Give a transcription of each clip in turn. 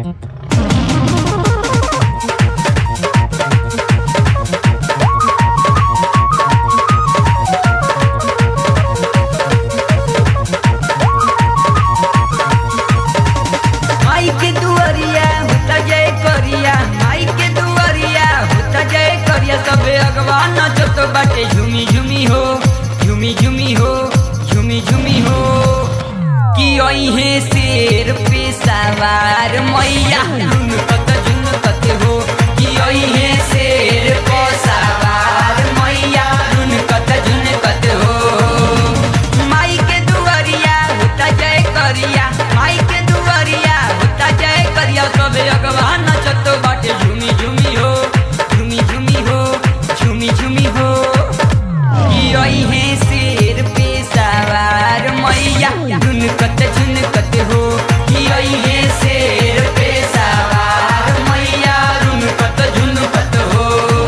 सबे अगवान नचत बाटे झूमी झूमी हो, झूमी झूमी हो, झूमी झूमी हो। कि ओहे शेर पे सवार मैया झुनकत हो, कि ओहे शेर पे सवार मैया झुनकत हो। माई के दुआरिया होता जय करिया, माई के दुआरिया होता जय करिया। सबे अगवान नचत बाटे झूमी झूमी हो, झूमी झूमी हो, झूमी झूमी हो। कि ओहे शेर पे सवार मैया झुनकत हो, कि ओहे शेर पे सवार मैया झुनकत हो।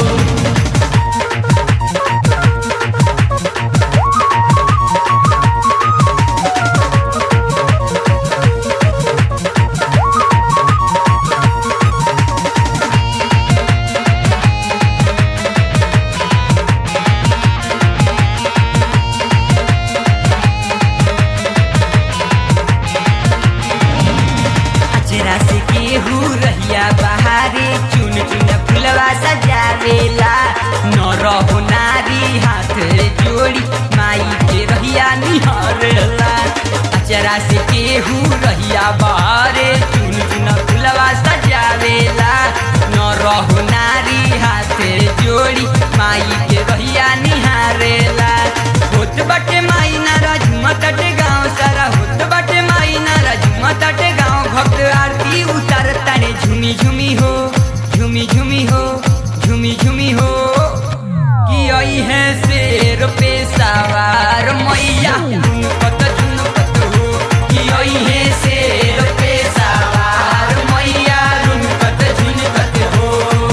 रहिया बहारे चुन चुन फुलवा सजावेला। नरहु नारी हाथ जोड़ी माई के रहिया निहारेला। अचरा से केहू रहिया बहारे चुन चुन फुलवा सजावेला। नरहु नारी हाथ जोड़ी माई के रहिया निहारेला। होत बाटे माई नारा झुमताटे गाँव सारा, होत बाटे माई नारा झुमताटे गाँव। भक्त आरती उतार ताने झूमी झूमी हो, झूमी झूमी हो, झूमी झूमी हो। कि ओहे शेर पे सवार मैया झुनकत हो, कि ओहे शेर पे सवार मैया झुनकत हो।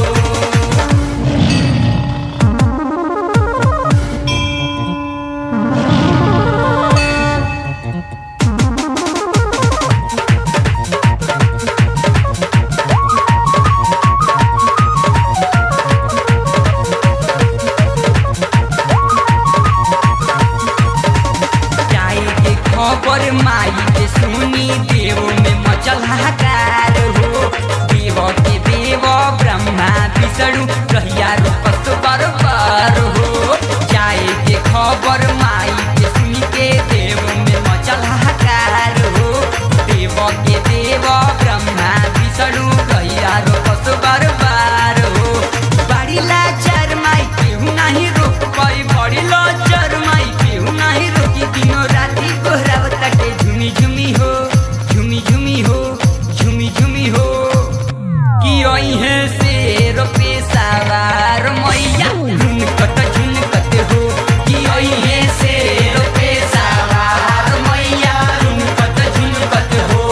खबर माई के सुनी देव में मचल हाहाकार हो। देव के देव ब्रह्मा विष्णु रहिया रोकत बरबार हो। जाए के खबर माई के सुनी के देव में मचल हाहाकार हो। देव के देव ब्रह्मा विष्णु रहिया रोकत बरबार हो। बड़ी लाचार माई केहू नहीं रोक पाई, बड़ी लाचार माई केहू नहीं रोकी। दिनों राती गोहरावताटे झूमी झूमी हो, झूमी झूमी हो, झूमी झूमी हो। कि ओहे शेर पे सवार मैया झुनकत हो, कि ओहे शेर पे सवार मैया झुनकत हो।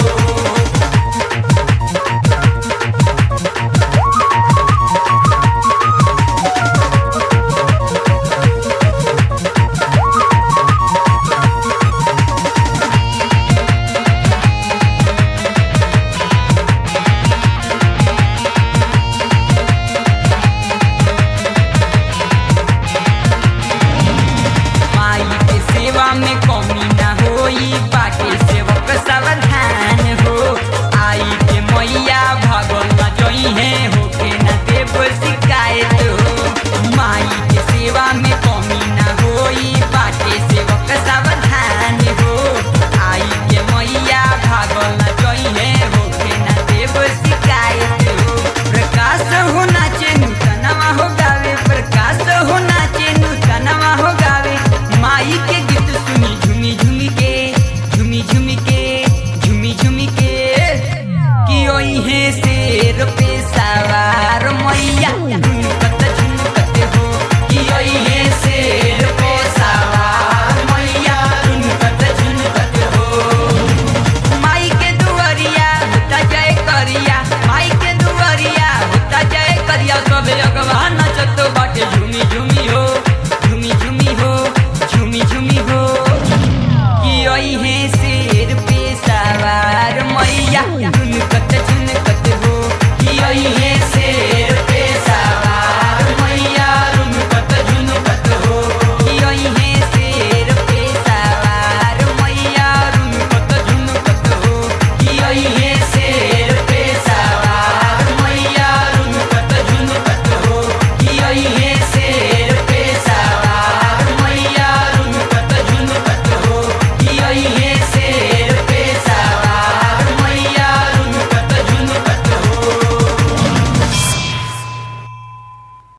में कमी ना होई बाटे सेवक सावधान हो। आई के मैया भागल न जई है होके न देव शिकायत हो। माई के सेवा में कमी ना होई बाटे सेवक सावधान हो। आई के मैया भागल न जई है होके न देव शिकायत हो। प्रकाश हो नाचे नूतनवा हो गावे, प्रकाश हो नाचे नूतनवा हो गावे। माई के गीत सुनी झूमी झूमी के, झूमी झूमी के, झूमी झूमी के। कि ओहे शेर पे सवार मैया झुनकत हो, कि ओहे शेर पे सवार मैया झुनकत हो। माई के दुआरिया होता जय करिया, माई के दुआरिया होता जय करिया। सबे अगवान नचत बाटे झूमी झूमी हो, झूमी झूमी हो, झूमी झूमी हो। कि ओहे